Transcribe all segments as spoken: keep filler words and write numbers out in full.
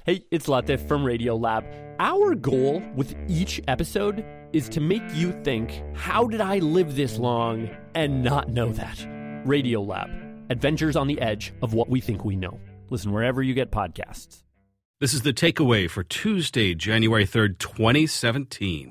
Hey, it's Latif from Radiolab. Our goal with each episode is to make you think, how did I live this long and not know that? Radiolab, adventures on the edge of what we think we know. Listen wherever you get podcasts. This is the takeaway for Tuesday, January third, twenty seventeen.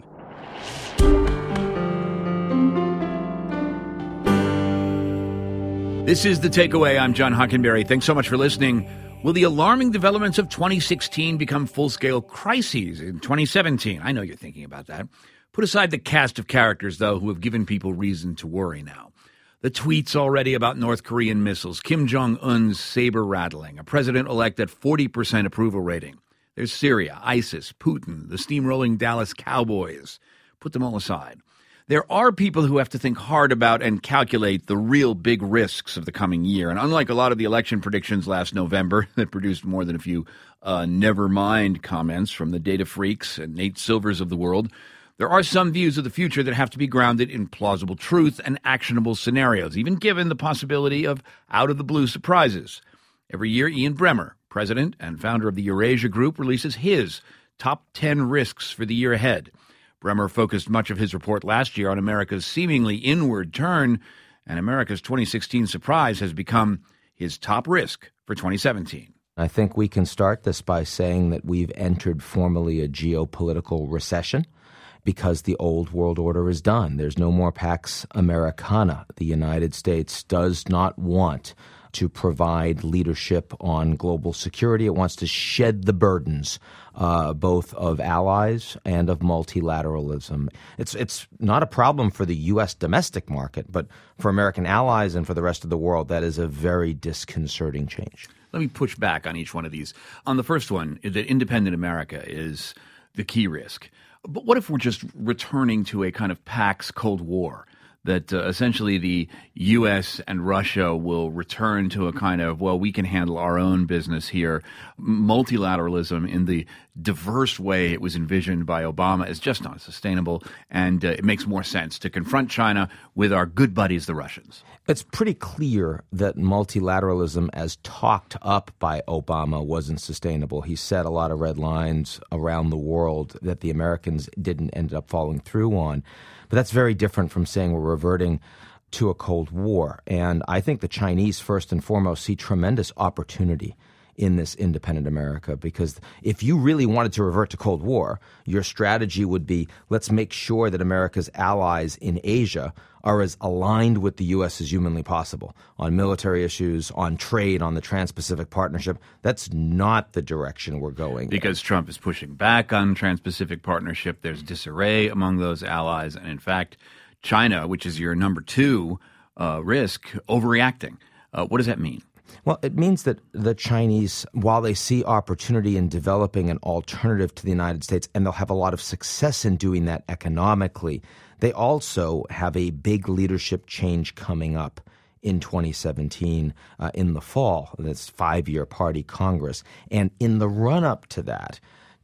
This is The Takeaway. I'm John Hockenberry. Thanks so much for listening. Will the alarming developments of twenty sixteen become full-scale crises in twenty seventeen? I know you're thinking about that. Put aside the cast of characters, though, who have given people reason to worry now. The tweets already about North Korean missiles, Kim Jong-un's saber-rattling, a president-elect at forty percent approval rating. There's Syria, ISIS, Putin, the steamrolling Dallas Cowboys. Put them all aside. There are people who have to think hard about and calculate the real big risks of the coming year. And unlike a lot of the election predictions last November that produced more than a few uh, never mind comments from the data freaks and Nate Silvers of the world, there are some views of the future that have to be grounded in plausible truth and actionable scenarios, even given the possibility of out-of-the-blue surprises. Every year, Ian Bremmer, president and founder of the Eurasia Group, releases his top ten risks for the year ahead. Bremmer focused much of his report last year on America's seemingly inward turn, and America's twenty sixteen surprise has become his top risk for twenty seventeen. I think we can start this by saying that we've entered formally a geopolitical recession because the old world order is done. There's no more Pax Americana. The United States does not want to provide leadership on global security. It wants to shed the burdens uh, both of allies and of multilateralism. It's it's not a problem for the U S domestic market, but for American allies and for the rest of the world, that is a very disconcerting change. Let me push back on each one of these. On the first one, that independent America is the key risk. But what if we're just returning to a kind of Pax Cold War? That uh, essentially the U S and Russia will return to a kind of, well, we can handle our own business here. Multilateralism in the diverse way it was envisioned by Obama is just not sustainable, and uh, it makes more sense to confront China with our good buddies, the Russians. It's pretty clear that multilateralism, as talked up by Obama, wasn't sustainable. He set a lot of red lines around the world that the Americans didn't end up following through on. But that's very different from saying we're reverting to a Cold War. And I think the Chinese, first and foremost, see tremendous opportunity in this independent America, because if you really wanted to revert to Cold War, your strategy would be, let's make sure that America's allies in Asia are as aligned with the U S as humanly possible on military issues, on trade, on the Trans-Pacific Partnership. That's not the direction we're going. Because in. Trump is pushing back on Trans-Pacific Partnership. There's disarray among those allies. And in fact, China, which is your number two uh, risk, overreacting. Uh, what does that mean? Well, it means that the Chinese, while they see opportunity in developing an alternative to the United States, and they'll have a lot of success in doing that economically, they also have a big leadership change coming up in twenty seventeen uh, in the fall, this five-year party Congress. And in the run-up to that,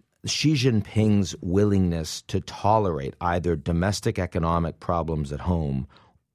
Xi Jinping's willingness to tolerate either domestic economic problems at home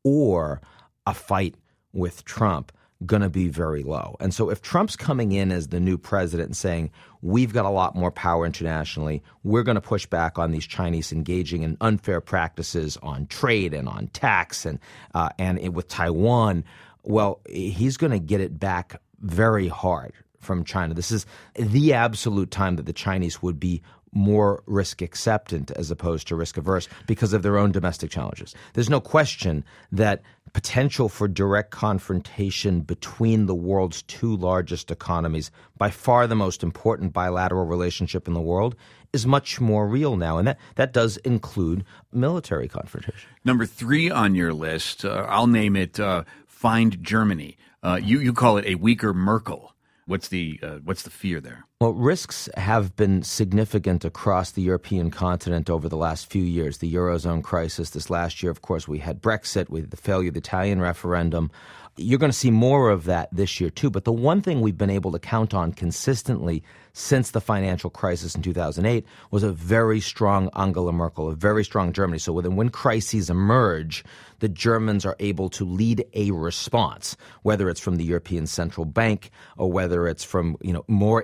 or a fight with Trump going to be very low. And so if Trump's coming in as the new president and saying, we've got a lot more power internationally, we're going to push back on these Chinese engaging in unfair practices on trade and on tax and uh, and with Taiwan, well, he's going to get it back very hard from China. This is the absolute time that the Chinese would be more risk acceptant as opposed to risk averse because of their own domestic challenges. There's no question that potential for direct confrontation between the world's two largest economies, by far the most important bilateral relationship in the world, is much more real now. And that, that does include military confrontation. Number three on your list, uh, I'll name it uh, Find Germany. Uh, you, you call it a weaker Merkel. What's the uh, what's the fear there? Well, risks have been significant across the European continent over the last few years. The Eurozone crisis this last year, of course, we had Brexit, we had the failure of the Italian referendum. You're going to see more of that this year, too. But the one thing we've been able to count on consistently since the financial crisis in two thousand eight was a very strong Angela Merkel, a very strong Germany. So when, when crises emerge, the Germans are able to lead a response, whether it's from the European Central Bank or whether it's from, you know, more integration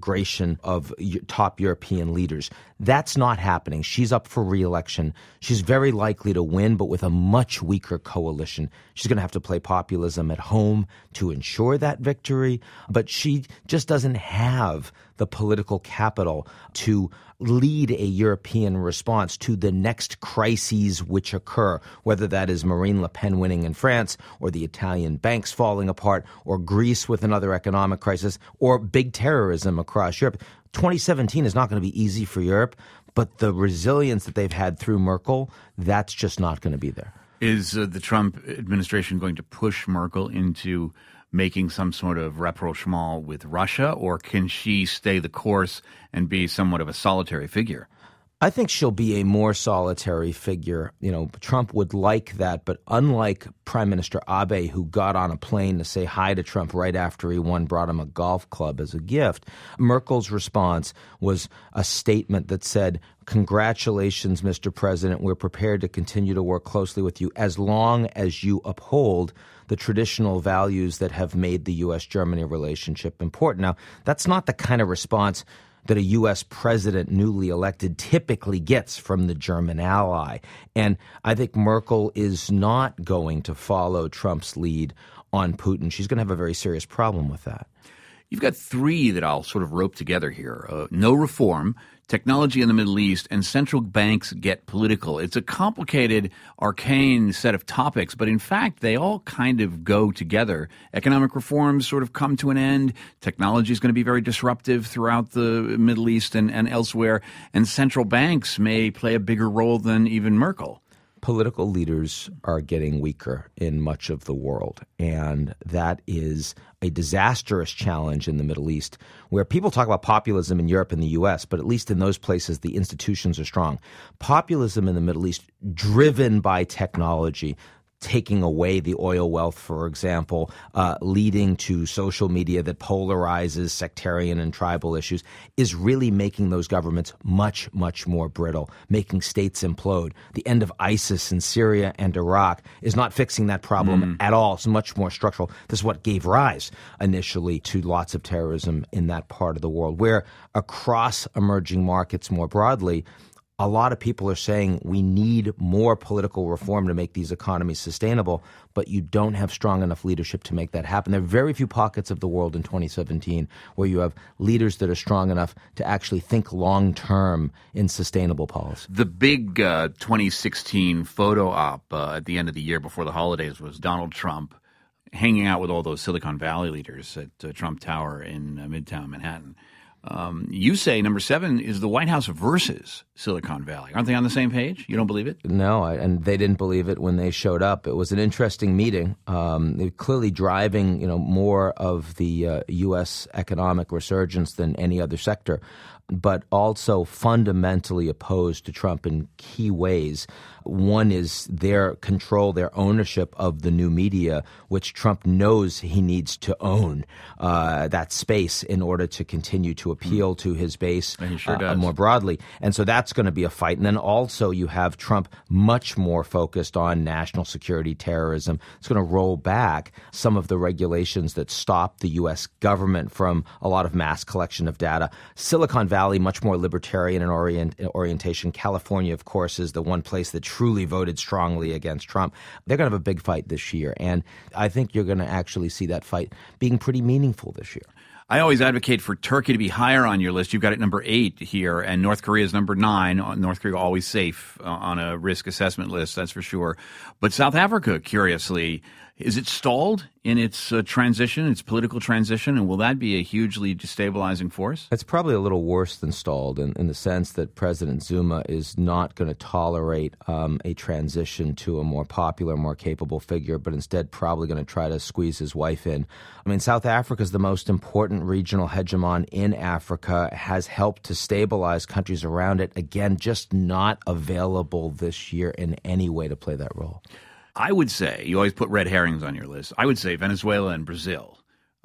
integration of top European leaders. That's not happening. She's up for re-election. She's very likely to win, but with a much weaker coalition. She's going to have to play populism at home to ensure that victory, but she just doesn't have the political capital to lead a European response to the next crises which occur, whether that is Marine Le Pen winning in France, or the Italian banks falling apart, or Greece with another economic crisis, or big terrorism across Europe. twenty seventeen is not going to be easy for Europe, but the resilience that they've had through Merkel, that's just not going to be there. Is uh, the Trump administration going to push Merkel into making some sort of rapprochement with Russia, or can she stay the course and be somewhat of a solitary figure? I think she'll be a more solitary figure. You know, Trump would like that, but unlike Prime Minister Abe, who got on a plane to say hi to Trump right after he won, brought him a golf club as a gift, Merkel's response was a statement that said, "Congratulations, Mister President. We're prepared to continue to work closely with you as long as you uphold the traditional values that have made the U S Germany relationship important." Now, that's not the kind of response that a U S president newly elected typically gets from the German ally. And I think Merkel is not going to follow Trump's lead on Putin. She's going to have a very serious problem with that. You've got three that I'll sort of rope together here. Uh, no reform, technology in the Middle East, and central banks get political. It's a complicated, arcane set of topics, but in fact, they all kind of go together. Economic reforms sort of come to an end. Technology is going to be very disruptive throughout the Middle East and, and elsewhere, and central banks may play a bigger role than even Merkel. Political leaders are getting weaker in much of the world, and that is a disastrous challenge in the Middle East, where people talk about populism in Europe and the U S, but at least in those places, the institutions are strong. Populism in the Middle East, driven by technology, taking away the oil wealth, for example, uh, leading to social media that polarizes sectarian and tribal issues, is really making those governments much, much more brittle, making states implode. The end of ISIS in Syria and Iraq is not fixing that problem mm. at all. It's much more structural. This is what gave rise initially to lots of terrorism in that part of the world, where across emerging markets more broadly, a lot of people are saying we need more political reform to make these economies sustainable, but you don't have strong enough leadership to make that happen. There are very few pockets of the world in twenty seventeen where you have leaders that are strong enough to actually think long-term in sustainable policy. The big uh, twenty sixteen photo op uh, at the end of the year before the holidays was Donald Trump hanging out with all those Silicon Valley leaders at uh, Trump Tower in uh, Midtown Manhattan. Um, you say number seven is the White House versus Silicon Valley. Aren't they on the same page? You don't believe it? No, I, and they didn't believe it when they showed up. It was an interesting meeting. Um, they're clearly driving, you know, more of the uh, U S economic resurgence than any other sector, but also fundamentally opposed to Trump in key ways. One is their control, their ownership of the new media, which Trump knows he needs to own uh, that space in order to continue to appeal mm. to his base and he sure uh, does. more broadly. And so that's going to be a fight. And then also you have Trump much more focused on national security, terrorism. It's going to roll back some of the regulations that stop the U S government from a lot of mass collection of data. Silicon Valley, much more libertarian in orient, orientation. California, of course, is the one place that truly voted strongly against Trump. They're going to have a big fight this year. And I think you're going to actually see that fight being pretty meaningful this year. I always advocate for Turkey to be higher on your list. You've got it number eight here, and North Korea is number nine. North Korea always safe on a risk assessment list, that's for sure. But South Africa, curiously, is it stalled in its uh, transition, its political transition, and will that be a hugely destabilizing force? It's probably a little worse than stalled in, in the sense that President Zuma is not going to tolerate um, a transition to a more popular, more capable figure, but instead probably going to try to squeeze his wife in. I mean, South Africa is the most important regional hegemon in Africa, has helped to stabilize countries around it. Again, just not available this year in any way to play that role. I would say, you always put red herrings on your list, I would say Venezuela and Brazil.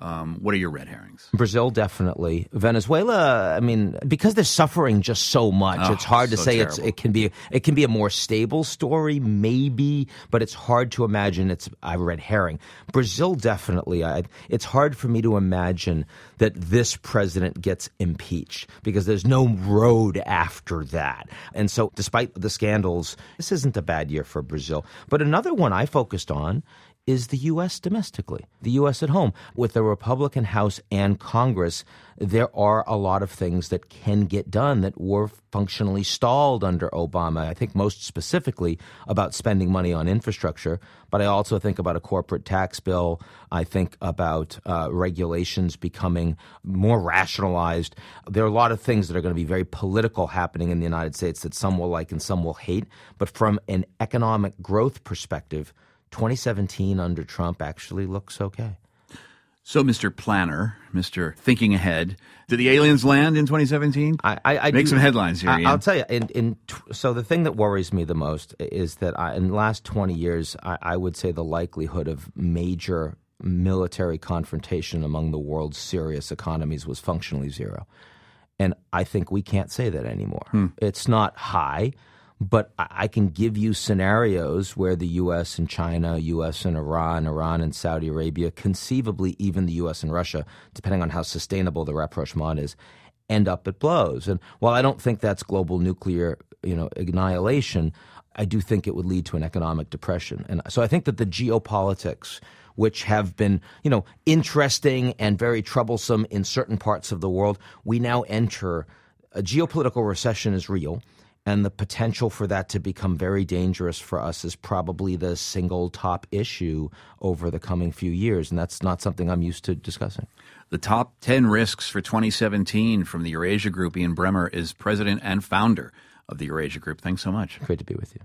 Um, what are your red herrings? Brazil, definitely. Venezuela, I mean, because they're suffering just so much, Oh, it's hard to so say terrible. it's it can be it can be a more stable story, maybe, but it's hard to imagine it's a red herring. Brazil, definitely. I, it's hard for me to imagine that this president gets impeached because there's no road after that. And so, despite the scandals, this isn't a bad year for Brazil. But another one I focused on is the U S domestically, the U S at home. With the Republican House and Congress, there are a lot of things that can get done that were functionally stalled under Obama. I think most specifically about spending money on infrastructure, but I also think about a corporate tax bill. I think about uh, regulations becoming more rationalized. There are a lot of things that are going to be very political happening in the United States that some will like and some will hate. But from an economic growth perspective, twenty seventeen under Trump actually looks okay. So, Mister Planner, Mister Thinking Ahead, did the aliens land in twenty seventeen? I, I, I Make do, some headlines here, I, Ian. I'll tell you. In, in so the thing that worries me the most is that I, in the last twenty years, I, I would say the likelihood of major military confrontation among the world's serious economies was functionally zero. And I think we can't say that anymore. Hmm. It's not high. But I can give you scenarios where the U S and China, U S and Iran, Iran and Saudi Arabia, conceivably even the U S and Russia, depending on how sustainable the rapprochement is, end up at blows. And while I don't think that's global nuclear, you know, annihilation, I do think it would lead to an economic depression. And so I think that the geopolitics, which have been, you know, interesting and very troublesome in certain parts of the world, we now enter a geopolitical recession is real. And the potential for that to become very dangerous for us is probably the single top issue over the coming few years. And that's not something I'm used to discussing. The top ten risks for twenty seventeen from the Eurasia Group. Ian Bremmer is president and founder of the Eurasia Group. Thanks so much. Great to be with you.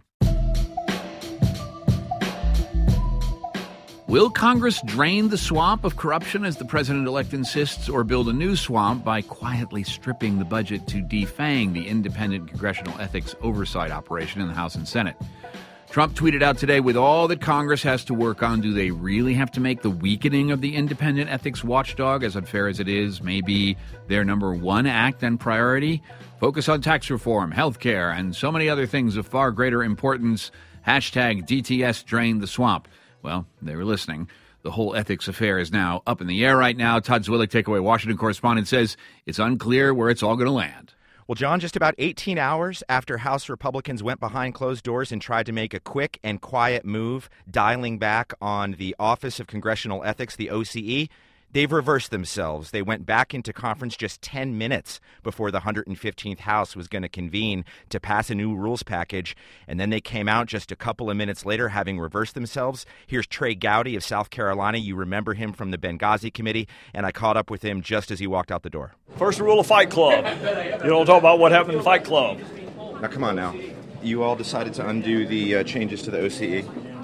Will Congress drain the swamp of corruption, as the president-elect insists, or build a new swamp by quietly stripping the budget to defang the independent congressional ethics oversight operation in the House and Senate? Trump tweeted out today, with all that Congress has to work on, do they really have to make the weakening of the independent ethics watchdog, as unfair as it is, maybe their number one act and priority? Focus on tax reform, health care, and so many other things of far greater importance. Hashtag D T S drain the swamp. Well, they were listening. The whole ethics affair is now up in the air right now. Todd Zwillich, Takeaway Washington correspondent, says it's unclear where it's all going to land. Well, John, just about eighteen hours after House Republicans went behind closed doors and tried to make a quick and quiet move, dialing back on the Office of Congressional Ethics, the O C E, they've reversed themselves. They went back into conference just ten minutes before the one hundred fifteenth House was going to convene to pass a new rules package. And then they came out just a couple of minutes later, having reversed themselves. Here's Trey Gowdy of South Carolina. You remember him from the Benghazi Committee, and I caught up with him just as he walked out the door. First rule of Fight Club. You don't talk about what happened in Fight Club. Now, come on now. You all decided to undo the uh, changes to the O C E.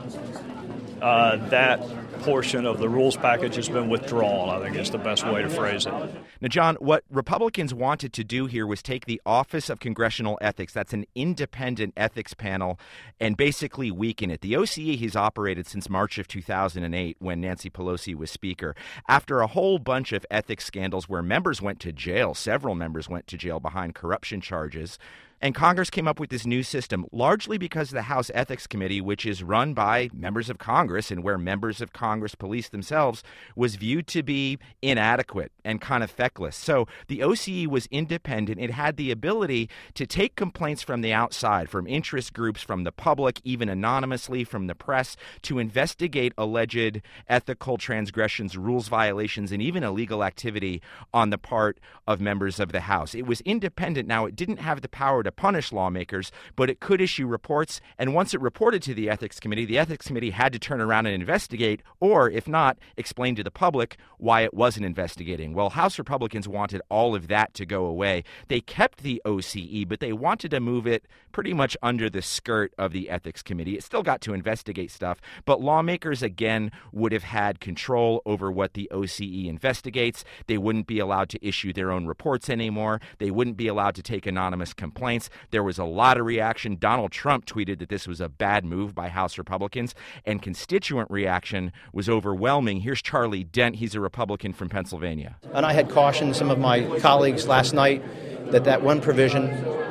Uh, that portion of the rules package has been withdrawn, I think is the best way to phrase it. Now, John, what Republicans wanted to do here was take the Office of Congressional Ethics, that's an independent ethics panel, and basically weaken it. The O C E has operated since March of two thousand eight when Nancy Pelosi was Speaker. After a whole bunch of ethics scandals where members went to jail, several members went to jail behind corruption charges, and Congress came up with this new system, largely because the House Ethics Committee, which is run by members of Congress and where members of Congress police themselves, was viewed to be inadequate and kind of feckless. So the O C E was independent. It had the ability to take complaints from the outside, from interest groups, from the public, even anonymously from the press, to investigate alleged ethical transgressions, rules violations, and even illegal activity on the part of members of the House. It was independent. Now, it didn't have the power to punish lawmakers, but it could issue reports. And once it reported to the Ethics Committee, the Ethics Committee had to turn around and investigate, or if not, explain to the public why it wasn't investigating. Well, House Republicans wanted all of that to go away. They kept the O C E, but they wanted to move it pretty much under the skirt of the Ethics Committee. It still got to investigate stuff, but lawmakers, again, would have had control over what the O C E investigates. They wouldn't be allowed to issue their own reports anymore. They wouldn't be allowed to take anonymous complaints. complaints. There was a lot of reaction. Donald Trump tweeted that this was a bad move by House Republicans, and constituent reaction was overwhelming. Here's Charlie Dent. He's a Republican from Pennsylvania. And I had cautioned some of my colleagues last night that that one provision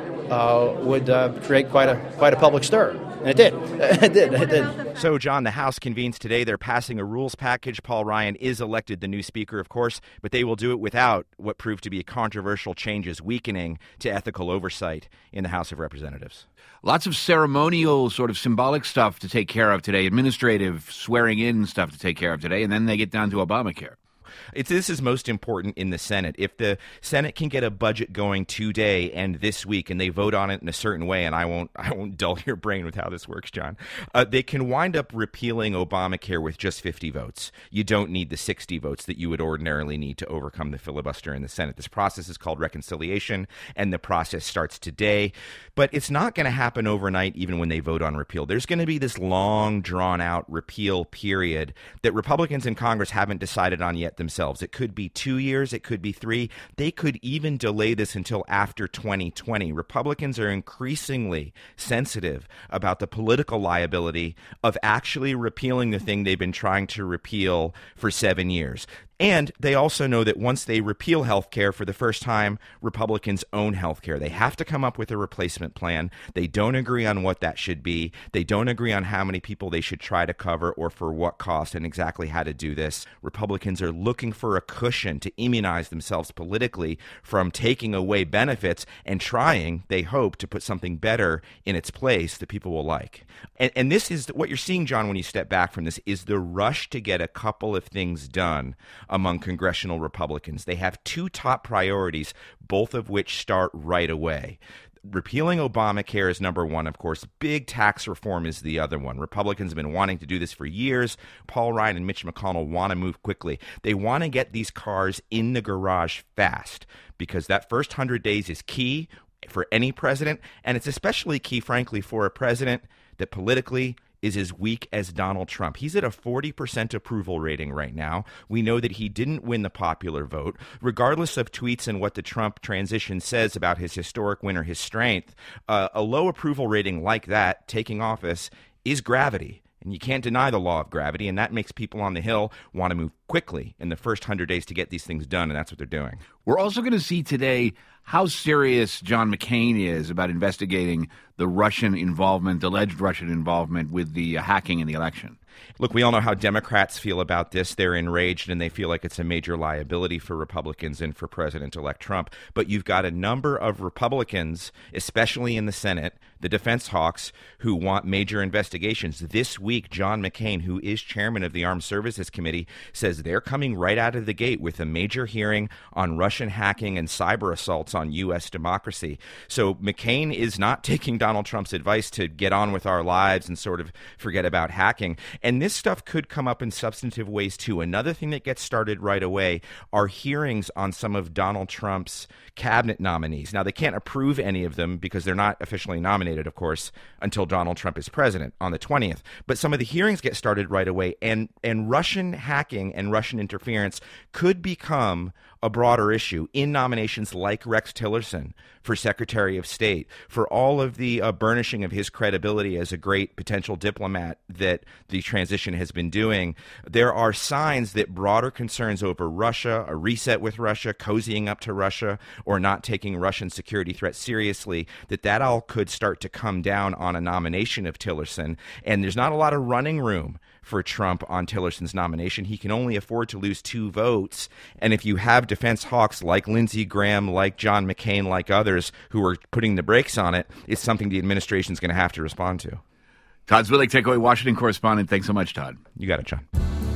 uh, would uh, create quite a quite a public stir. And it did. It did. It did. So, John, the House convenes today. They're passing a rules package. Paul Ryan is elected the new speaker, of course, but they will do it without what proved to be controversial changes, weakening to ethical oversight in the House of Representatives. Lots of ceremonial, sort of symbolic stuff to take care of today, administrative swearing in stuff to take care of today, and then they get down to Obamacare. It's, this is most important in the Senate. If the Senate can get a budget going today and this week, and they vote on it in a certain way, and I won't, I won't dull your brain with how this works, John, uh, they can wind up repealing Obamacare with just fifty votes. You don't need the sixty votes that you would ordinarily need to overcome the filibuster in the Senate. This process is called reconciliation, and the process starts today. But it's not going to happen overnight, even when they vote on repeal. There's going to be this long, drawn-out repeal period that Republicans in Congress haven't decided on yet themselves. It could be two years. It could be three. They could even delay this until after twenty twenty. Republicans are increasingly sensitive about the political liability of actually repealing the thing they've been trying to repeal for seven years. And they also know that once they repeal health care for the first time, Republicans own health care. They have to come up with a replacement plan. They don't agree on what that should be. They don't agree on how many people they should try to cover or for what cost and exactly how to do this. Republicans are looking for a cushion to immunize themselves politically from taking away benefits and trying, they hope, to put something better in its place that people will like. And, and this is what you're seeing, John, when you step back from this, is the rush to get a couple of things done among congressional Republicans. They have two top priorities, both of which start right away. Repealing Obamacare is number one, of course. Big tax reform is the other one. Republicans have been wanting to do this for years. Paul Ryan and Mitch McConnell want to move quickly. They want to get these cars in the garage fast because that first one hundred days is key for any president, and it's especially key, frankly, for a president that politically is as weak as Donald Trump. He's at a forty percent approval rating right now. We know that he didn't win the popular vote. Regardless of tweets and what the Trump transition says about his historic win or his strength, uh, a low approval rating like that, taking office, is gravity. And you can't deny the law of gravity, and that makes people on the Hill want to move quickly in the first one hundred days to get these things done, and that's what they're doing. We're also going to see today how serious John McCain is about investigating the Russian involvement, alleged Russian involvement with the uh, hacking in the election. Look, we all know how Democrats feel about this. They're enraged, and they feel like it's a major liability for Republicans and for President-elect Trump. But you've got a number of Republicans, especially in the Senate, the defense hawks, who want major investigations. This week, John McCain, who is chairman of the Armed Services Committee, says they're coming right out of the gate with a major hearing on Russian hacking and cyber assaults on U S democracy. So McCain is not taking Donald Trump's advice to get on with our lives and sort of forget about hacking. And this stuff could come up in substantive ways, too. Another thing that gets started right away are hearings on some of Donald Trump's cabinet nominees. Now, they can't approve any of them because they're not officially nominated, of course, until Donald Trump is president on the twentieth. But some of the hearings get started right away, and, and Russian hacking and Russian interference could become a broader issue in nominations like Rex Tillerson for Secretary of State, for all of the uh, burnishing of his credibility as a great potential diplomat that the transition has been doing. There are signs that broader concerns over Russia, a reset with Russia, cozying up to Russia, or not taking Russian security threats seriously, that that all could start to come down on a nomination of Tillerson. And there's not a lot of running room for Trump on Tillerson's nomination. He can only afford to lose two votes. And if you have defense hawks like Lindsey Graham, like John McCain, like others who are putting the brakes on it, it's something the administration is going to have to respond to. Todd Zwillich, Takeaway Washington correspondent. Thanks so much, Todd. You got it, John.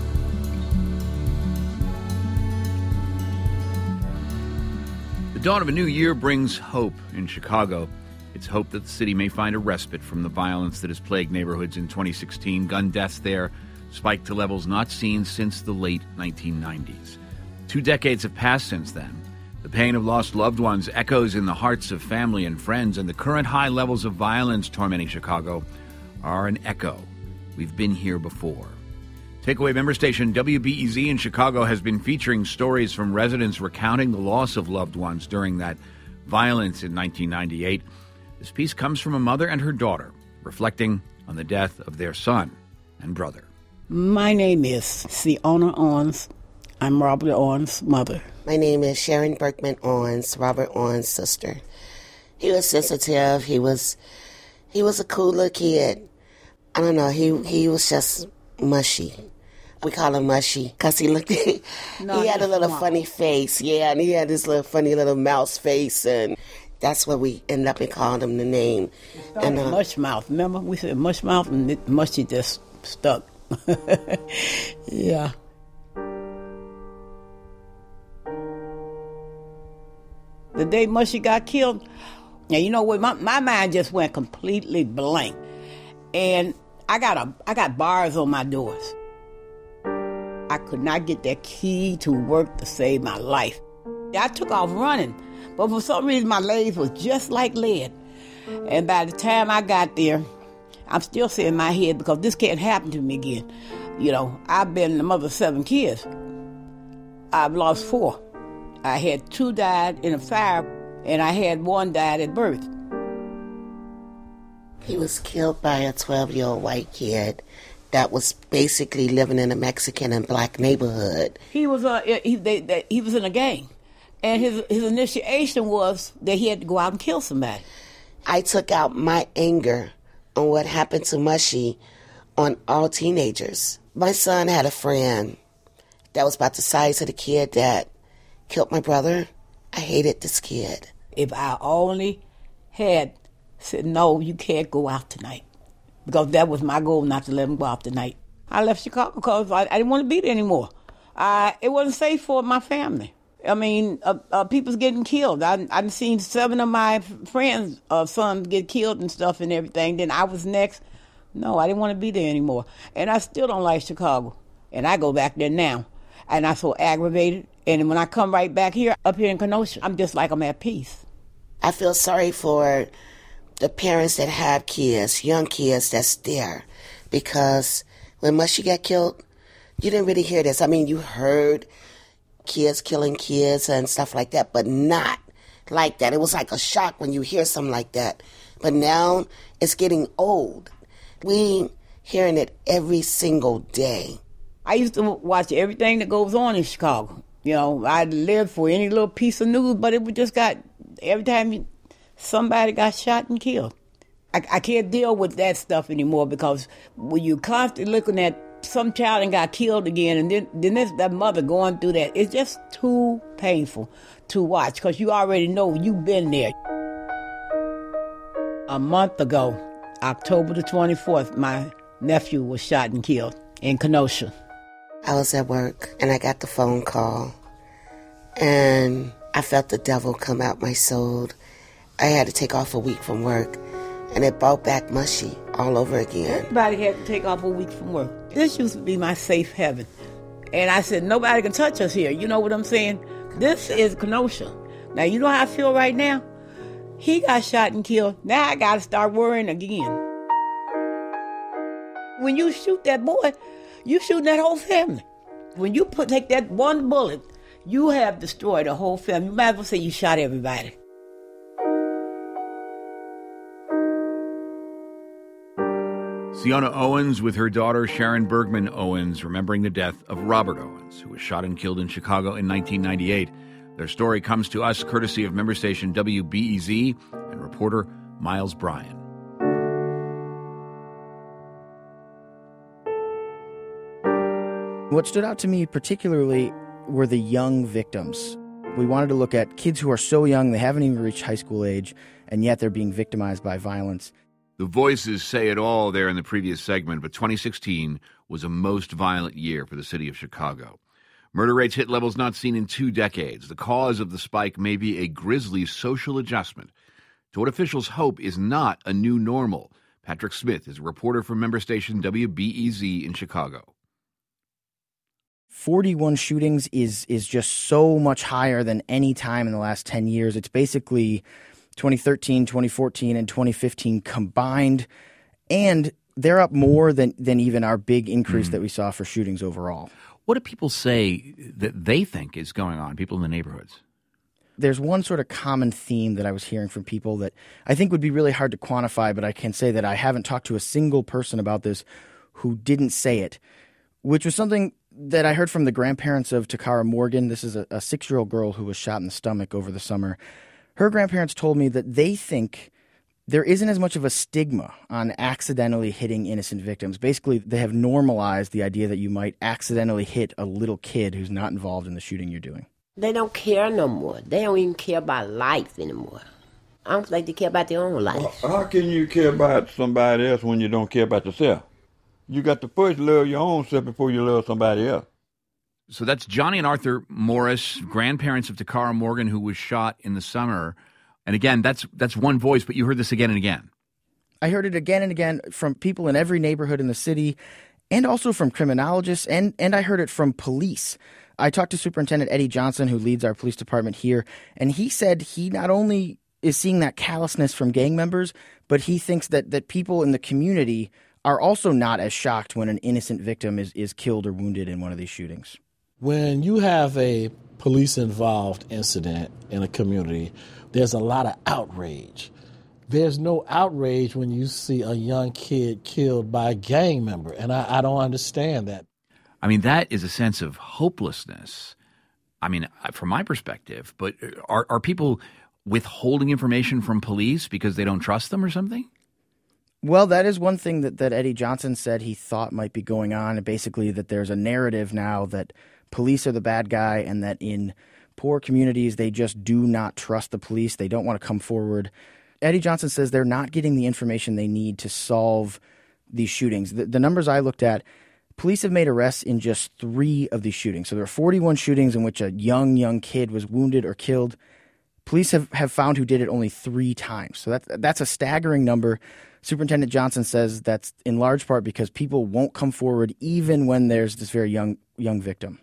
The dawn of a new year brings hope in Chicago. It's hope that the city may find a respite from the violence that has plagued neighborhoods in twenty sixteen. Gun deaths there spiked to levels not seen since the late nineteen nineties. Two decades have passed since then. The pain of lost loved ones echoes in the hearts of family and friends, and the current high levels of violence tormenting Chicago are an echo. We've been here before. Takeaway member station W B E Z in Chicago has been featuring stories from residents recounting the loss of loved ones during that violence in nineteen ninety-eight. This piece comes from a mother and her daughter, reflecting on the death of their son and brother. My name is Siona Owens. I'm Robert Owens' mother. My name is Sharon Berkman Owens, Robert Owens' sister. He was sensitive. He was he was a cool little kid. I don't know. He he was just mushy. We call him mushy because he looked. No, he had a little small. funny face. Yeah, and he had this little funny little mouse face, and that's what we ended up and called him the name. And uh, mush mouth. Remember, we said mush mouth, and it, mushy just stuck. Yeah. The day Mushy got killed, now you know what? My, my mind just went completely blank, and I got a I got bars on my doors. I could not get that key to work to save my life. I took off running, but for some reason my legs was just like lead. And by the time I got there, I'm still saying in my head, because this can't happen to me again. You know, I've been the mother of seven kids. I've lost four. I had two died in a fire, and I had one died at birth. He was killed by a twelve-year-old white kid that was basically living in a Mexican and black neighborhood. He was uh, he they, they, he was in a gang, and his his initiation was that he had to go out and kill somebody. I took out my anger on what happened to Mushy on all teenagers. My son had a friend that was about the size of the kid that killed my brother. I hated this kid. If I only had said, no, you can't go out tonight, because that was my goal, not to let him go out tonight. I left Chicago because I, I didn't want to be there anymore. I, it wasn't safe for my family. I mean, uh, uh, people's getting killed. I, I've seen seven of my friends' uh, sons get killed and stuff and everything. Then I was next. No, I didn't want to be there anymore. And I still don't like Chicago. And I go back there now. And I'm so aggravated. And when I come right back here, up here in Kenosha, I'm just like I'm at peace. I feel sorry for the parents that have kids, young kids that's there. Because when Mushy got killed, you didn't really hear this. I mean, you heard kids killing kids and stuff like that, but not like that. It was like a shock when you hear something like that. But now it's getting old. We hearing it every single day. I used to watch everything that goes on in Chicago. You know, I'd live for any little piece of news, but it would just got, every time you, somebody got shot and killed. I, I can't deal with that stuff anymore, because when you constantly looking at some child and got killed again, and then, then there's that mother going through that, it's just too painful to watch, because you already know you've been there. A month ago, October the twenty-fourth, my nephew was shot and killed in Kenosha. I was at work, and I got the phone call, and I felt the devil come out my soul. I had to take off a week from work, and it brought back Mushy all over again. Everybody had to take off a week from work. This used to be my safe heaven. And I said, nobody can touch us here. You know what I'm saying? This is Kenosha. Now, you know how I feel right now? He got shot and killed. Now I got to start worrying again. When you shoot that boy, you shooting that whole family. When you put take that one bullet, you have destroyed the whole family. You might as well say you shot everybody. Siona Owens with her daughter Sharon Bergman Owens, remembering the death of Robert Owens, who was shot and killed in Chicago in nineteen ninety-eight. Their story comes to us courtesy of member station W B E Z and reporter Miles Bryan. What stood out to me particularly were the young victims. We wanted to look at kids who are so young they haven't even reached high school age, and yet they're being victimized by violence. The voices say it all there in the previous segment, but twenty sixteen was a most violent year for the city of Chicago. Murder rates hit levels not seen in two decades. The cause of the spike may be a grisly social adjustment to what officials hope is not a new normal. Patrick Smith is a reporter from member station W B E Z in Chicago. forty-one shootings is is just so much higher than any time in the last ten years. It's basically twenty thirteen, twenty fourteen, and twenty fifteen combined, and they're up more than, than even our big increase mm. that we saw for shootings overall. What do people say that they think is going on, people in the neighborhoods? there's one sort of common theme that I was hearing from people that I think would be really hard to quantify, but I can say that I haven't talked to a single person about this who didn't say it, which was something that I heard from the grandparents of Takara Morgan. This is a, a six-year-old girl who was shot in the stomach over the summer. Her grandparents told me that they think there isn't as much of a stigma on accidentally hitting innocent victims. Basically, they have normalized the idea that you might accidentally hit a little kid who's not involved in the shooting you're doing. They don't care no more. They don't even care about life anymore. I don't think they care about their own life. Well, how can you care about somebody else when you don't care about yourself? You got to first love your own self before you love somebody else. So that's Johnny and Arthur Morris, grandparents of Takara Morgan, who was shot in the summer. And again, that's that's one voice, but you heard this again and again. I heard it again and again from people in every neighborhood in the city, and also from criminologists, and, and I heard it from police. I talked to Superintendent Eddie Johnson, who leads our police department here, and he said he not only is seeing that callousness from gang members, but he thinks that, that people in the community are also not as shocked when an innocent victim is, is killed or wounded in one of these shootings. When you have a police-involved incident in a community, there's a lot of outrage. There's no outrage when you see a young kid killed by a gang member, and I, I don't understand that. I mean, that is a sense of hopelessness. I mean, from my perspective, but are, are people withholding information from police because they don't trust them or something? Well, that is one thing that, that Eddie Johnson said he thought might be going on, and basically that there's a narrative now that police are the bad guy and that in poor communities they just do not trust the police. They don't want to come forward. Eddie Johnson says they're not getting the information they need to solve these shootings. The, the numbers I looked at, police have made arrests in just three of these shootings. So there are forty-one shootings in which a young, young kid was wounded or killed. Police have, have found who did it only three times. So that, that's a staggering number. Superintendent Johnson says that's in large part because people won't come forward even when there's this very young young victim.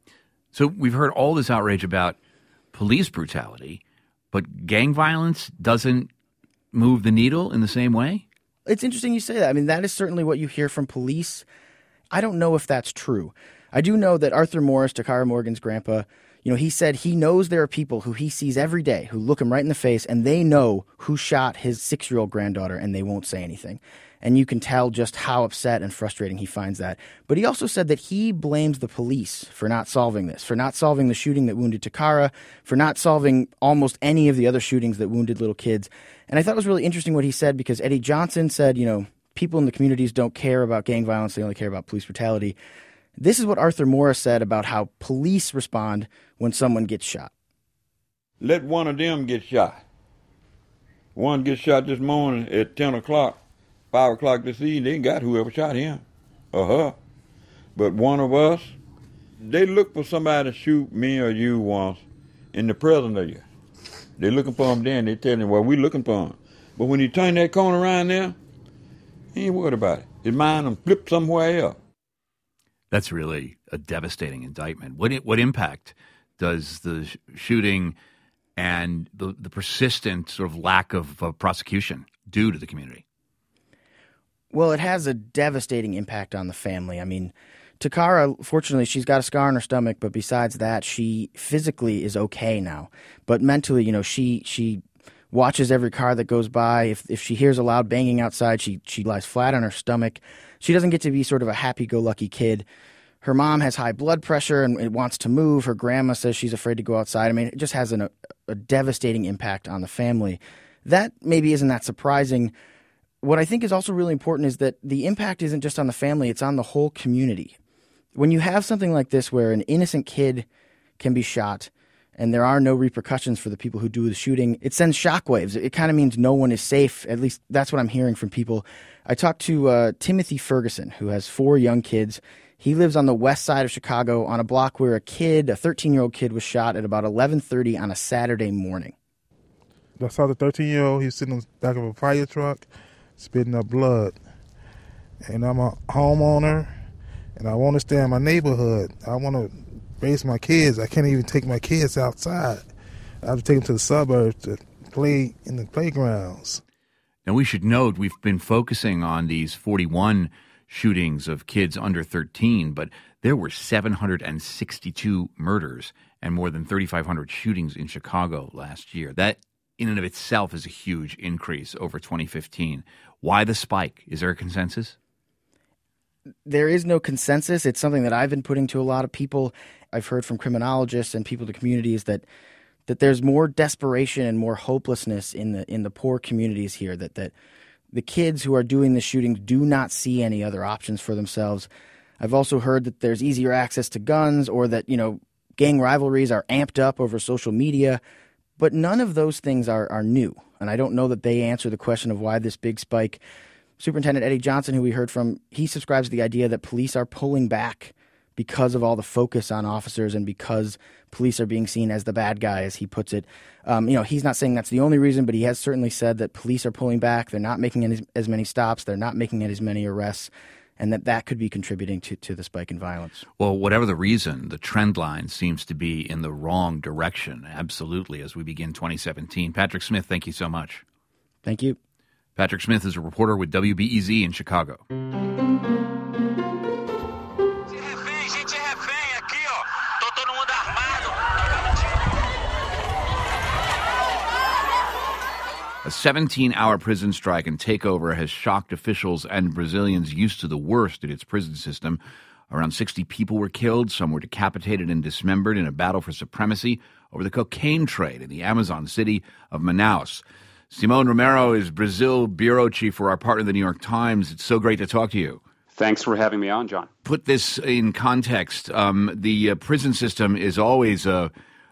So we've heard all this outrage about police brutality, but gang violence doesn't move the needle in the same way? It's interesting you say that. I mean, that is certainly what you hear from police. I don't know if that's true. I do know that Arthur Morris, Takara Morgan's grandpa, you know, he said he knows there are people who he sees every day who look him right in the face and they know who shot his six-year-old granddaughter and they won't say anything. And you can tell just how upset and frustrating he finds that. But he also said that he blames the police for not solving this, for not solving the shooting that wounded Takara, for not solving almost any of the other shootings that wounded little kids. And I thought it was really interesting what he said because Eddie Johnson said, you know, people in the communities don't care about gang violence. They only care about police brutality. This is what Arthur Morris said about how police respond when someone gets shot. Let one of them get shot. One gets shot this morning at ten o'clock, five o'clock this evening. They got whoever shot him or her. But one of us, they look for somebody to shoot me or you once in the presence of you. They're looking for him then. They tell him, well, we looking for him. But when you turn that corner around there, he ain't worried about it. His mind will flip somewhere else. That's really a devastating indictment. What what impact does the sh- shooting and the, the persistent sort of lack of uh, prosecution do to the community? Well, it has a devastating impact on the family. I mean, Takara, fortunately, she's got a scar on her stomach, but besides that, she physically is okay now. But mentally, you know, she she watches every car that goes by. If if she hears a loud banging outside, she she lies flat on her stomach. She doesn't get to be sort of a happy-go-lucky kid. Her mom has high blood pressure and it wants to move. Her grandma says she's afraid to go outside. I mean, it just has an, a, a devastating impact on the family. That maybe isn't that surprising. What I think is also really important is that the impact isn't just on the family, it's on the whole community. When you have something like this where an innocent kid can be shot and there are no repercussions for the people who do the shooting, it sends shockwaves. It kind of means no one is safe. At least that's what I'm hearing from people. I talked to uh, Timothy Ferguson, who has four young kids. He lives on the west side of Chicago on a block where a kid, a thirteen-year-old kid, was shot at about eleven thirty on a Saturday morning. I saw the thirteen-year-old. He was sitting on the back of a fire truck, spitting up blood. And I'm a homeowner, and I want to stay in my neighborhood. I want to raise my kids. I can't even take my kids outside. I have to take them to the suburbs to play in the playgrounds. Now, we should note we've been focusing on these forty-one shootings of kids under thirteen, but There were seven hundred sixty-two murders and more than thirty-five hundred shootings in Chicago last year. That, in and of itself, is a huge increase over twenty fifteen. Why the spike? Is there a consensus? There is no consensus. It's something that I've been putting to a lot of people. I've heard from criminologists and people in the communities that that there's more desperation and more hopelessness in the in the poor communities here, that that the kids who are doing the shootings do not see any other options for themselves. I've also heard that there's easier access to guns, or that, you know, gang rivalries are amped up over social media. But none of those things are, are new, and I don't know that they answer the question of why this big spike. Superintendent Eddie Johnson, who we heard from, he subscribes to the idea that police are pulling back because of all the focus on officers and because police are being seen as the bad guy, as he puts it. Um, you know, he's not saying that's the only reason, but he has certainly said that police are pulling back. They're not making as, as many stops. They're not making as many arrests, and that that could be contributing to, to the spike in violence. Well, whatever the reason, the trend line seems to be in the wrong direction, absolutely, as we begin twenty seventeen. Patrick Smith, thank you so much. Thank you. Patrick Smith is a reporter with W B E Z in Chicago. A seventeen-hour prison strike and takeover has shocked officials and Brazilians used to the worst in its prison system. Around sixty people were killed. Some were decapitated and dismembered in a battle for supremacy over the cocaine trade in the Amazon city of Manaus. Simone Romero is Brazil bureau chief for our partner, the New York Times. It's so great to talk to you. Thanks for having me on, John. Put this in context. Um, the uh, prison system is always a,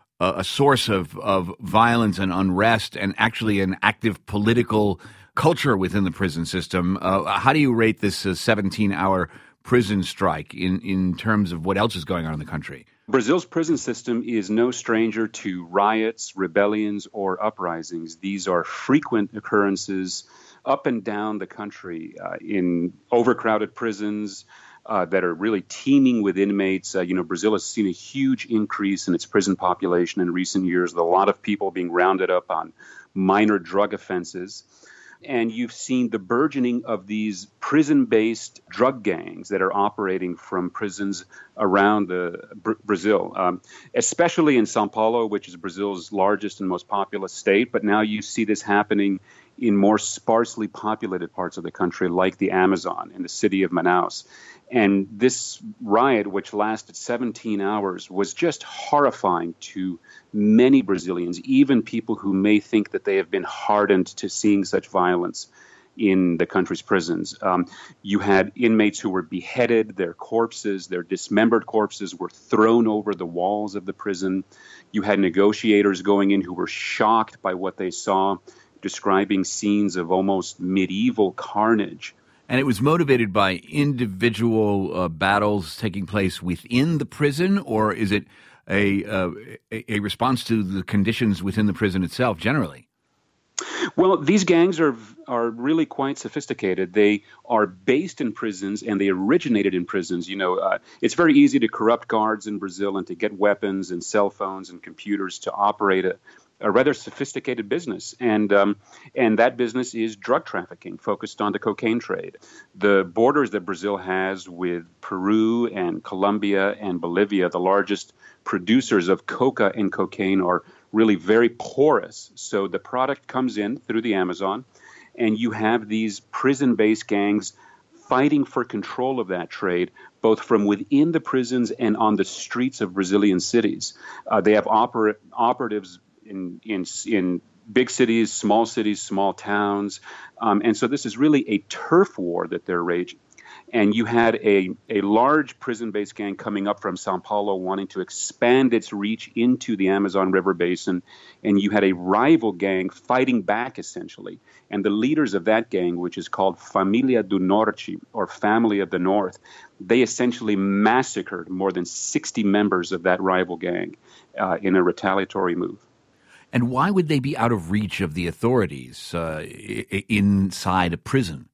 a source of, of violence and unrest, and actually an active political culture within the prison system. Uh, how do you rate this uh, seventeen-hour prison strike in, in terms of what else is going on in the country? Brazil's prison system is no stranger to riots, rebellions, or uprisings. These are frequent occurrences up and down the country uh, in overcrowded prisons uh, that are really teeming with inmates. Uh, you know, Brazil has seen a huge increase in its prison population in recent years, with a lot of people being rounded up on minor drug offenses. And you've seen the burgeoning of these prison-based drug gangs that are operating from prisons around the Br- Brazil, um, especially in São Paulo, which is Brazil's largest and most populous state. But now you see this happening in more sparsely populated parts of the country, like the Amazon in the city of Manaus. And this riot, which lasted seventeen hours, was just horrifying to many Brazilians, even people who may think that they have been hardened to seeing such violence in the country's prisons. Um, you had inmates who were beheaded, their corpses, their dismembered corpses were thrown over the walls of the prison. You had negotiators going in who were shocked by what they saw, describing scenes of almost medieval carnage. And it was motivated by individual uh, battles taking place within the prison, or is it a, uh, a response to the conditions within the prison itself generally? Well, these gangs are are really quite sophisticated. They are based in prisons, and they originated in prisons. You know, uh, it's very easy to corrupt guards in Brazil and to get weapons and cell phones and computers to operate a a rather sophisticated business, and um, and that business is drug trafficking, focused on the cocaine trade. The borders that Brazil has with Peru and Colombia and Bolivia, the largest producers of coca and cocaine, are really very porous. So the product comes in through the Amazon, and you have these prison-based gangs fighting for control of that trade, both from within the prisons and on the streets of Brazilian cities. Uh, they have oper- operatives in in in big cities, small cities, small towns. Um, and so this is really a turf war that they're raging. And you had a, a large prison-based gang coming up from São Paulo wanting to expand its reach into the Amazon River Basin. And you had a rival gang fighting back, essentially. And the leaders of that gang, which is called Família do Norte, or Family of the North, they essentially massacred more than sixty members of that rival gang uh, in a retaliatory move. And why would they be out of reach of the authorities uh, I- inside a prison?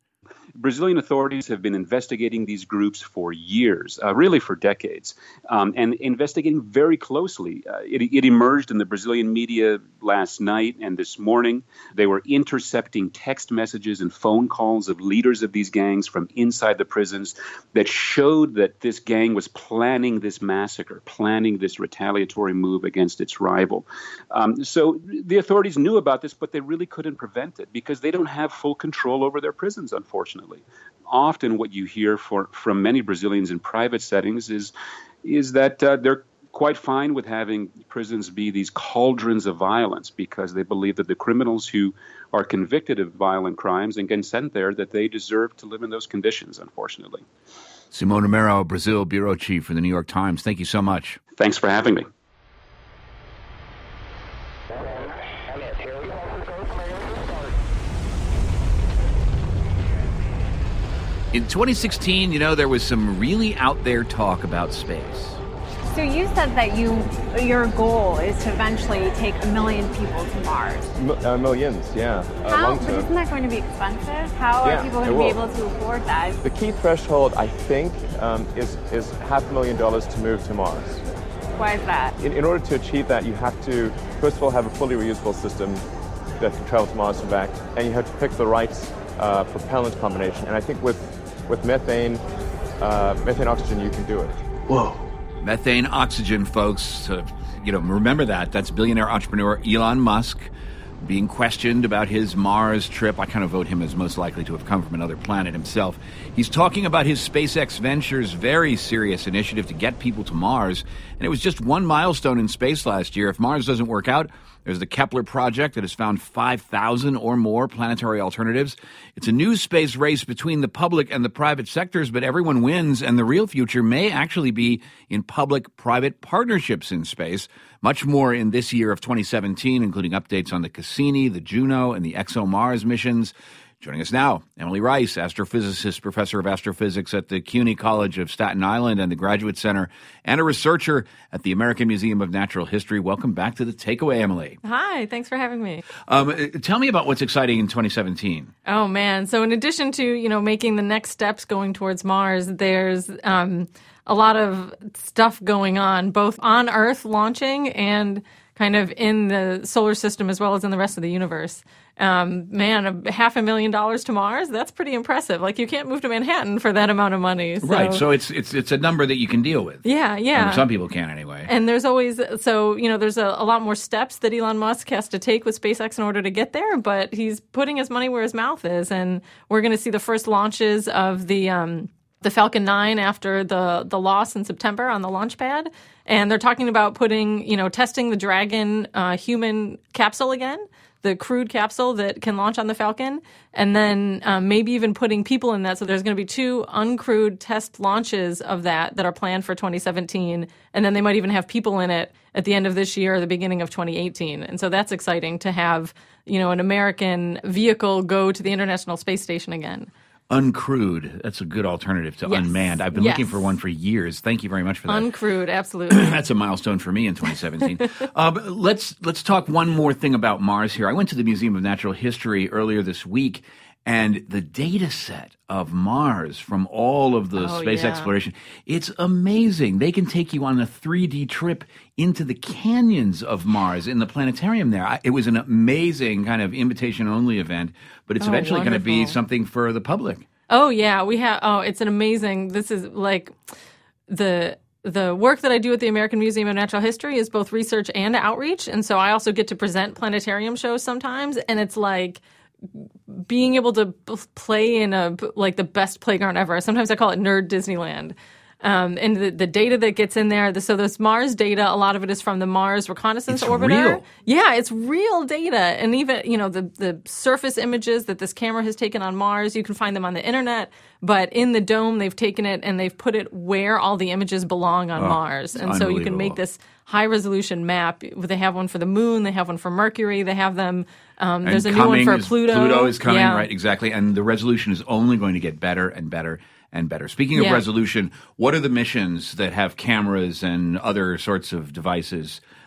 Brazilian authorities have been investigating these groups for years, uh, really for decades, um, and investigating very closely. Uh, it, it emerged in the Brazilian media last night and this morning. They were intercepting text messages and phone calls of leaders of these gangs from inside the prisons that showed that this gang was planning this massacre, planning this retaliatory move against its rival. Um, so the authorities knew about this, but they really couldn't prevent it because they don't have full control over their prisons, unfortunately. Often what you hear for, from many Brazilians in private settings is, is that uh, they're quite fine with having prisons be these cauldrons of violence because they believe that the criminals who are convicted of violent crimes and get sent there, that they deserve to live in those conditions, unfortunately. Simone Amaro, Brazil bureau chief for the New York Times. Thank you so much. Thanks for having me. In twenty sixteen, you know, there was some really out there talk about space. So you said that you, your goal is to eventually take a million people to Mars. M- uh, millions, yeah. Uh, How? long But term. isn't that going to be expensive? How Yeah, are people going it to be will. able to afford that? The key threshold, I think, um, is is half a million dollars to move to Mars. Why is that? In, in order to achieve that, you have to, first of all, have a fully reusable system that can travel to Mars and back, and you have to pick the right uh, propellant combination. And I think with with methane, uh, methane oxygen, you can do it. Whoa. Methane oxygen, folks. Uh, you know, remember that. That's billionaire entrepreneur Elon Musk being questioned about his Mars trip. I kind of vote him as most likely to have come from another planet himself. He's talking about his SpaceX Ventures' very serious initiative to get people to Mars. And it was just one milestone in space last year. If Mars doesn't work out, there's the Kepler project that has found five thousand or more planetary alternatives. It's a new space race between the public and the private sectors, but everyone wins, and the real future may actually be in public-private partnerships in space. Much more in this year of twenty seventeen, including updates on the Cassini, the Juno, and the ExoMars missions. Joining us now, Emily Rice, astrophysicist, professor of astrophysics at the CUNY College of Staten Island and the Graduate Center, and a researcher at the American Museum of Natural History. Welcome back to The Takeaway, Emily. Hi, thanks for having me. Um, tell me about what's exciting in twenty seventeen. Oh, man. So in addition to, you know, making the next steps going towards Mars, there's um, a lot of stuff going on, both on Earth launching and kind of in the solar system as well as in the rest of the universe. Um, man, a half a million dollars to Mars, that's pretty impressive. Like, you can't move to Manhattan for that amount of money. So. Right, so it's it's it's a number that you can deal with. Yeah, yeah. Um, some people can anyway. And there's always, so, you know, there's a, a lot more steps that Elon Musk has to take with SpaceX in order to get there, but he's putting his money where his mouth is. And we're going to see the first launches of the um, the Falcon nine after the, the loss in September on the launch pad. And they're talking about putting, you know, testing the Dragon uh, human capsule again, the crewed capsule that can launch on the Falcon, and then um, maybe even putting people in that. So there's going to be two uncrewed test launches of that that are planned for twenty seventeen, and then they might even have people in it at the end of this year or the beginning of twenty eighteen. And so that's exciting to have, you know, an American vehicle go to the International Space Station again. Uncrewed. That's a good alternative to Yes. unmanned. I've been Yes. looking for one for years. Thank you very much for that. Uncrewed, absolutely. That's a milestone for me in twenty seventeen. uh, but let's let's talk one more thing about Mars here. I went to the Museum of Natural History earlier this week, and the data set of Mars from all of the Oh, space yeah. exploration, it's amazing. They can take you on a three D trip into the canyons of Mars in the planetarium there. I, it was an amazing kind of invitation-only event, but it's Oh, eventually going to be wonderful. something for the public. Oh yeah, we have. Oh, it's an amazing. This is like the the work that I do at the American Museum of Natural History is both research and outreach, and so I also get to present planetarium shows sometimes, and it's like being able to b- play in a like the best playground ever. Sometimes I call it Nerd Disneyland. Um, and the, the data that gets in there, the, so this Mars data, a lot of it is from the Mars Reconnaissance It's Orbiter. real. Yeah, it's real data. And even, you know, the, the surface images that this camera has taken on Mars, you can find them on the internet. But in the dome, they've taken it and they've put it where all the images belong on Oh, Mars. it's And so you can unbelievable. make this high resolution map. They have one for the moon, they have one for Mercury, they have them. Um, there's a And new one coming for is- Pluto. Pluto is coming, Yeah. right? Exactly. And the resolution is only going to get better and better and better. Speaking of Yeah. resolution, what are the missions that have cameras and other sorts of devices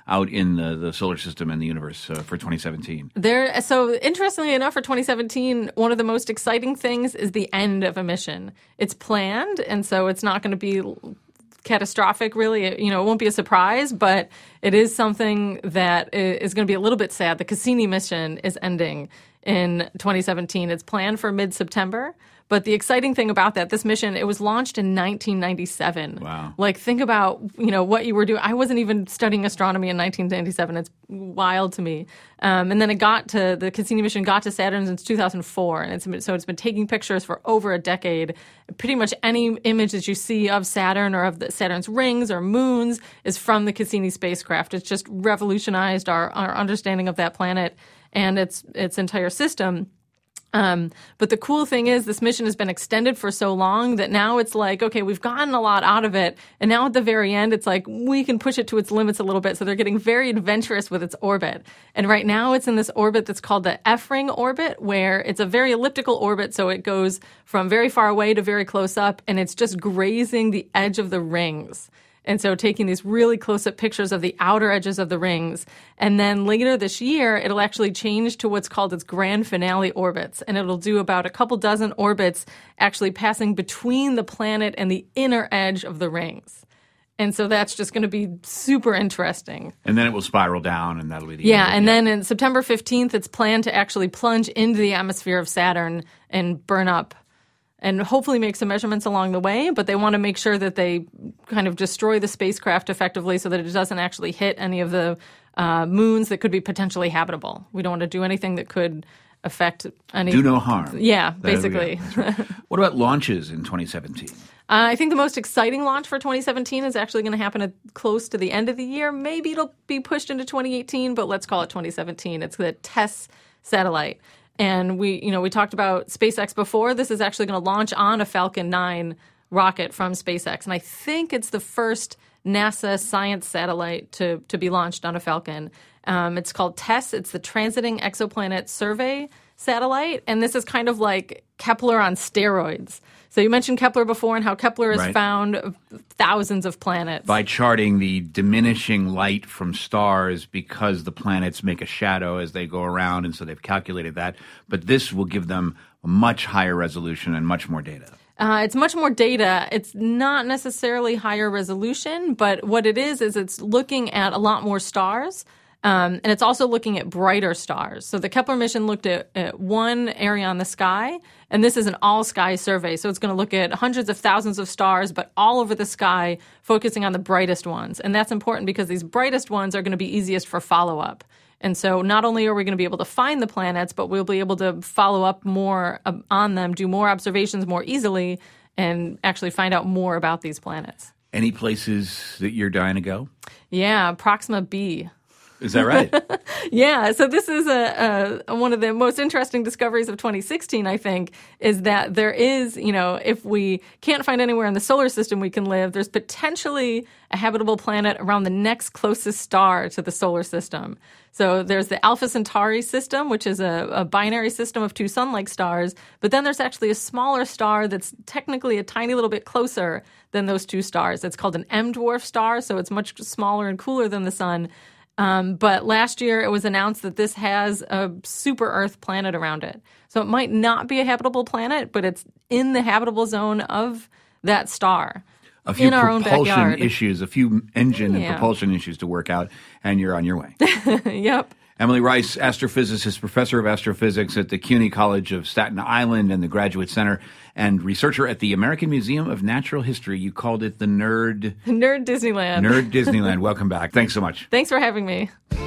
out in the, the solar system and the universe uh, for twenty seventeen? There. So interestingly enough, for twenty seventeen, one of the most exciting things is the end of a mission. It's planned, and so it's not going to be catastrophic, really. It, you know, it won't be a surprise, but it is something that is going to be a little bit sad. The Cassini mission is ending in twenty seventeen. It's planned for mid-September. But the exciting thing about that, this mission, it was launched in nineteen ninety-seven. Wow. Like, think about, you know, what you were doing. I wasn't even studying astronomy in nineteen ninety-seven. It's wild to me. Um, and then it got to, the Cassini mission got to Saturn since two thousand four. And it's been, so it's been taking pictures for over a decade. Pretty much any image that you see of Saturn or of the, Saturn's rings or moons is from the Cassini spacecraft. It's just revolutionized our, our understanding of that planet and its its entire system. Um, but the cool thing is this mission has been extended for so long that now it's like, okay, we've gotten a lot out of it. And now at the very end, it's like we can push it to its limits a little bit. So they're getting very adventurous with its orbit. And right now it's in this orbit that's called the F-ring orbit, where it's a very elliptical orbit. So it goes from very far away to very close up, and it's just grazing the edge of the rings. And so taking these really close-up pictures of the outer edges of the rings. And then later this year, it'll actually change to what's called its grand finale orbits. And it'll do about a couple dozen orbits actually passing between the planet and the inner edge of the rings. And so that's just going to be super interesting. And then it will spiral down, and that'll be the Yeah, end. and then in September fifteenth, it's planned to actually plunge into the atmosphere of Saturn and burn up. And hopefully make some measurements along the way, but they want to make sure that they kind of destroy the spacecraft effectively so that it doesn't actually hit any of the uh, moons that could be potentially habitable. We don't want to do anything that could affect any... Do no harm. Yeah, There we basically. go. That's right. What about launches in twenty seventeen? Uh, I think the most exciting launch for twenty seventeen is actually going to happen at close to the end of the year. Maybe it'll be pushed into twenty eighteen, but let's call it twenty seventeen. It's the TESS satellite. And we, you know, we talked about SpaceX before. This is actually going to launch on a Falcon nine rocket from SpaceX. And I think it's the first NASA science satellite to, to be launched on a Falcon. Um, it's called TESS. It's the Transiting Exoplanet Survey satellite. And this is kind of like Kepler on steroids. So you mentioned Kepler before and how Kepler has Right. found thousands of planets. By charting the diminishing light from stars because the planets make a shadow as they go around, and so they've calculated that. But this will give them a much higher resolution and much more data. Uh, it's much more data. It's not necessarily higher resolution, but what it is is it's looking at a lot more stars. Um, and it's also looking at brighter stars. So the Kepler mission looked at, at one area on the sky, and this is an all-sky survey. So it's going to look at hundreds of thousands of stars, but all over the sky, focusing on the brightest ones. And that's important because these brightest ones are going to be easiest for follow-up. And so not only are we going to be able to find the planets, but we'll be able to follow up more on them, do more observations more easily, and actually find out more about these planets. Any places that you're dying to go? Yeah, Proxima b. Is that right? Yeah. So this is a, a one of the most interesting discoveries of twenty sixteen, I think, is that there is, you know, if we can't find anywhere in the solar system we can live, there's potentially a habitable planet around the next closest star to the solar system. So there's the Alpha Centauri system, which is a, a binary system of two sun-like stars. But then there's actually a smaller star that's technically a tiny little bit closer than those two stars. It's called an M-dwarf star, so it's much smaller and cooler than the sun. Um, but last year it was announced that this has a super Earth planet around it. So it might not be a habitable planet, but it's in the habitable zone of that star. A few in our own propulsion backyard. issues, a few engine and Yeah. propulsion issues to work out, and you're on your way. Yep. Emily Rice, astrophysicist, professor of astrophysics at the CUNY College of Staten Island and the Graduate Center, and researcher at the American Museum of Natural History. You called it the Nerd... Nerd Disneyland. Nerd Disneyland. Welcome back. Thanks so much. Thanks for having me.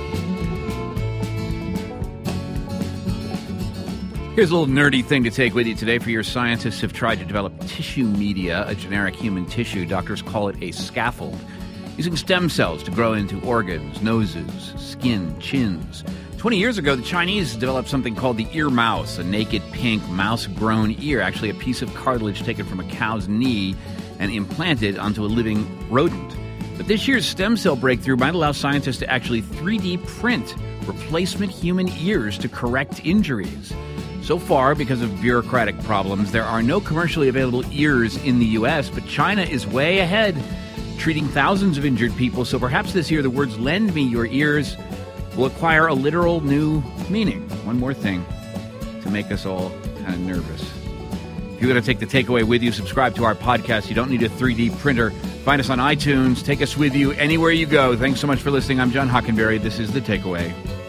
Here's a little nerdy thing to take with you today. For your scientists have tried to develop tissue media, a generic human tissue. Doctors call it a scaffold, using stem cells to grow into organs, noses, skin, chins. Twenty years ago, the Chinese developed something called the ear mouse, a naked pink mouse-grown ear, actually a piece of cartilage taken from a cow's knee and implanted onto a living rodent. But this year's stem cell breakthrough might allow scientists to actually three D print replacement human ears to correct injuries. So far, because of bureaucratic problems, there are no commercially available ears in the U S, but China is way ahead. treating thousands of injured people, so perhaps this year the words "lend me your ears" will acquire a literal new meaning. One more thing to make us all kind of nervous. If you're going to take the takeaway with you, subscribe to our podcast. You don't need a three D printer. Find us on iTunes. Take us with you anywhere you go. Thanks so much for listening. I'm John Hockenberry. This is The Takeaway.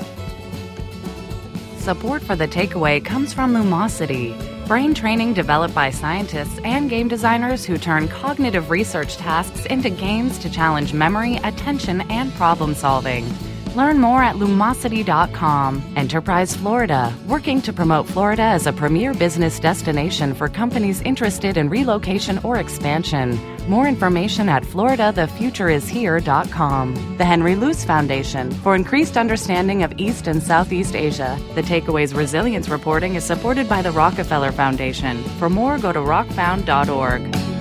Support for The Takeaway comes from Lumosity, brain training developed by scientists and game designers who turn cognitive research tasks into games to challenge memory, attention, and problem solving. Learn more at lumosity dot com. Enterprise Florida, working to promote Florida as a premier business destination for companies interested in relocation or expansion. More information at florida the future is here dot com. The Henry Luce Foundation, for increased understanding of East and Southeast Asia. The Takeaway's resilience reporting is supported by the Rockefeller Foundation. For more, go to rock found dot org.